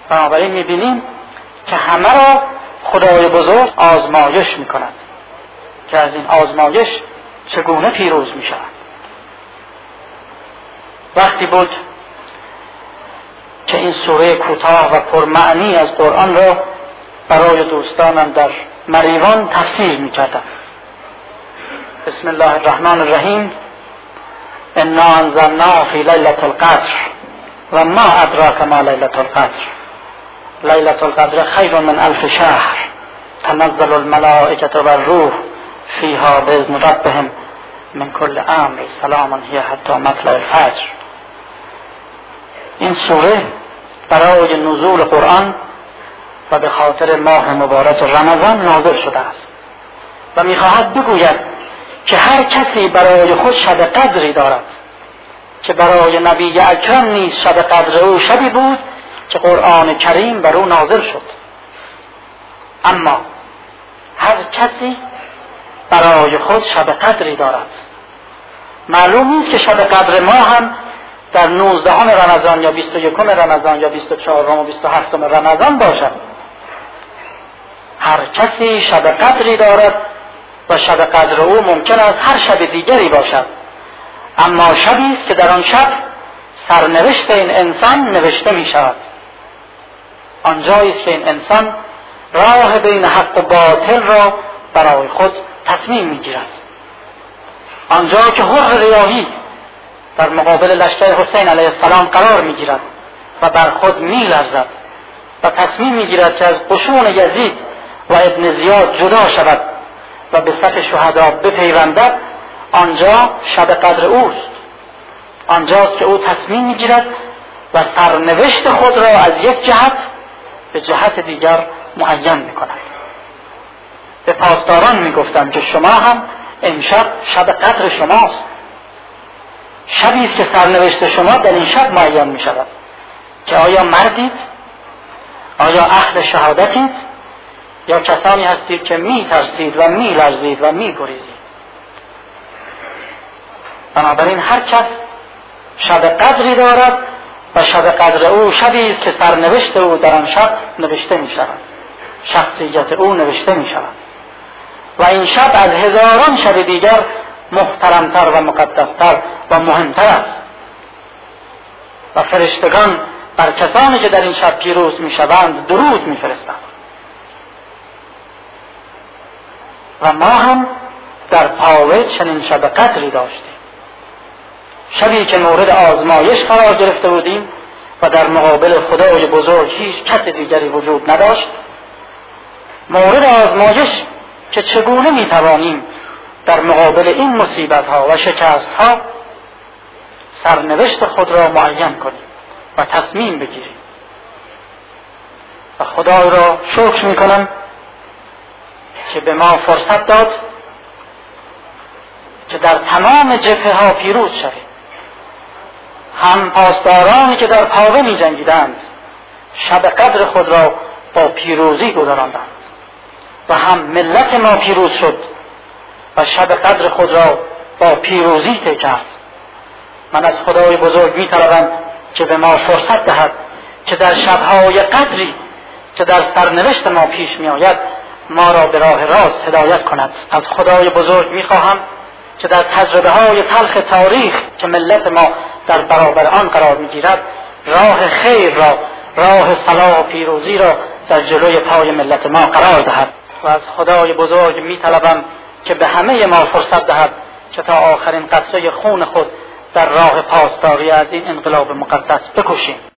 بنابراین میبینیم که همه را خدای بزرگ آزمایش میکند که از این آزمایش چگونه پیروز میشود. وقتی بود که این سوره کوتاه و پرمعنی از قرآن را برای دوستانم در مریوان تفسیر میکردم. بسم الله الرحمن الرحیم. انا انزلنا فی لیلة القدر و ما ادراک ما لیلة القدر لیلة القدر خیر من الف شهر تنزل الملائکة والروح فیها باذن ربهم من کل امر سلام هی حتی مطلع الفجر. این سوره برای نزول قرآن و به خاطر ماه مبارک رمضان نازل شده است و میخواهد بگوید که هر کسی برای خود شب قدری دارد که برای نبی اکرم نیز شب قدر او شبی بود که قرآن کریم بر او نازل شد. اما هر کسی برای خود شب قدری دارد. معلوم نیست که شب قدر ما هم در 19 رمضان یا 21 رمضان یا 24 و 27 رمضان باشد. هر کسی شب قدری دارد و شب قدر او ممکن است هر شب دیگری باشد، اما شبی است که در آن شب سرنوشت این انسان نوشته می شود. آنجایی است که این انسان راه بین حق و باطل را برای خود تصمیم می گیرد. آنجا که حر ریاحی در مقابل لشکر حسین علیه السلام قرار می گیرد و بر خود می لرزد و تصمیم می گیرد که از قشون یزید و ابن زیاد جدا شود و به صف شهدا بپیوندد، آنجا شب قدر اوست. آنجاست که او تصمیم می گیرد و سرنوشت خود را از یک جهت به جهت دیگر معین می کند. به پاسداران می گفتم که شما هم امشب شب قدر شماست. شبی است که سرنوشت شما در این شب معین می شود که آیا مردید، آیا اهل شهادتید، یا کسانی هستید که می ترسید و می لرزید و می گریزید. بنابراین هر کس شب قدری دارد و شب قدر او شبی است که سرنوشت او در آن شب نوشته می شود، شخصیت او نوشته می شود و این شب از هزاران شب دیگر محترمتر و مقدستر و مهمتر است و فرشتگان بر کسانی که در این شب پیروز می شوند درود می فرستند. و ما هم در پاوه چنین شب قدری داشتیم، شبی که مورد آزمایش قرار گرفته بودیم و در مقابل خدای بزرگ هیچ کس دیگری وجود نداشت. مورد آزمایش که چگونه میتوانیم در مقابل این مصیبت ها و شکست ها سرنوشت خود را معین کنیم و تصمیم بگیریم. و خدای را شکر میکنم که به ما فرصت داد که در تمام جبهه ها پیروز شویم. هم پاسدارانی که در پاوه می جنگیدند شب قدر خود را با پیروزی گذراندند و هم ملت ما پیروز شد و شب قدر خود را با پیروزی طی کرد. من از خدای بزرگ می طلبم که به ما فرصت دهد که در شبهای قدری که در سرنوشت ما پیش می آید ما را به راه راست هدایت کند. از خدای بزرگ می خواهم که در تجربه های تلخ تاریخ که ملت ما در برابر آن قرار می گیرد راه خیر را، راه صلاح و پیروزی را در جلوی پای ملت ما قرار دهد. و از خدای بزرگ می طلبم که به همه ما فرصت دهد که تا آخرین قطره خون خود در راه پاسداری از این انقلاب مقدس بکشیم.